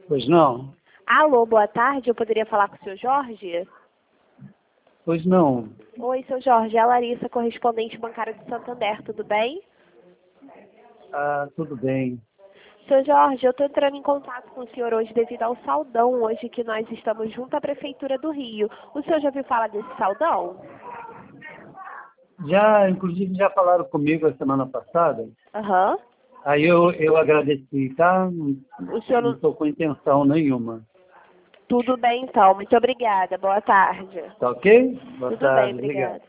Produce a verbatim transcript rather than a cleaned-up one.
Pois não? Alô, boa tarde. Eu poderia falar com o senhor Jorge? Pois não. Oi, seu Jorge. É a Larissa, correspondente bancária do Santander. Tudo bem? Ah, tudo bem. Seu Jorge, eu estou entrando em contato com o senhor hoje devido ao saldão hoje que nós estamos junto à Prefeitura do Rio. O senhor já ouviu falar desse saldão? Já, inclusive, já falaram comigo a semana passada. Aham. Aí eu, eu agradeci, tá? O senhor Não não... estou com intenção nenhuma. Tudo bem, então. Muito obrigada. Boa tarde. Tá ok? Boa Tudo bem, tarde, obrigado. obrigada.